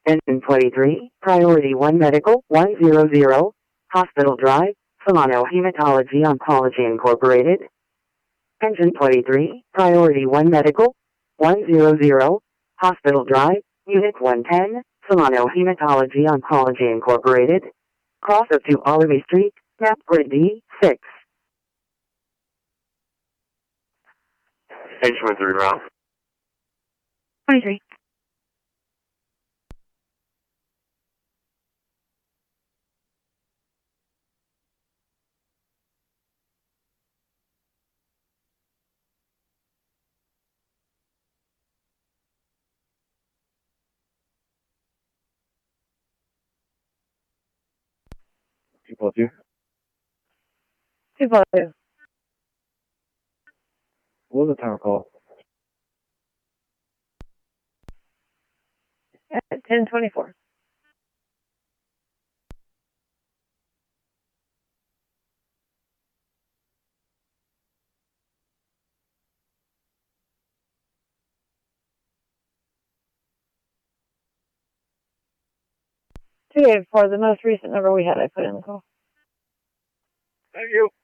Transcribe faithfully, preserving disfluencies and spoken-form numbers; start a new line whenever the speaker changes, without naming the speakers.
Engine twenty-three, Priority one Medical, one hundred, Hospital Drive, Solano Hematology Oncology Incorporated. Engine twenty-three, Priority one Medical, one hundred, Hospital Drive, Unit one ten, Solano Hematology Oncology Incorporated. Cross of two Olive Street, Map Grid D, six.
Engine twenty-three, round.
twenty-three.
two plus two.
two plus two.
What was the tower called?
At ten twenty-four. two eighty-four, the most recent number we had, I put in the call.
Thank you.